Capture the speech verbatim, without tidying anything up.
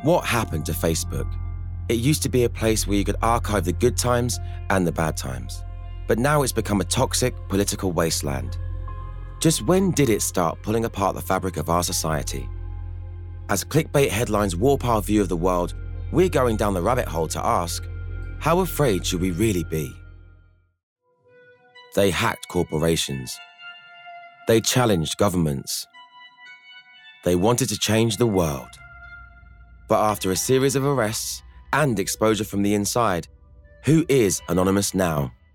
What happened to Facebook? It used to be a place where you could archive the good times and the bad times. But now it's become a toxic political wasteland. Just when did it start pulling apart the fabric of our society? As clickbait headlines warp our view of the world, we're going down the rabbit hole to ask, how afraid should we really be? They hacked corporations. They challenged governments. They wanted to change the world. But after a series of arrests and exposure from the inside, who is anonymous now?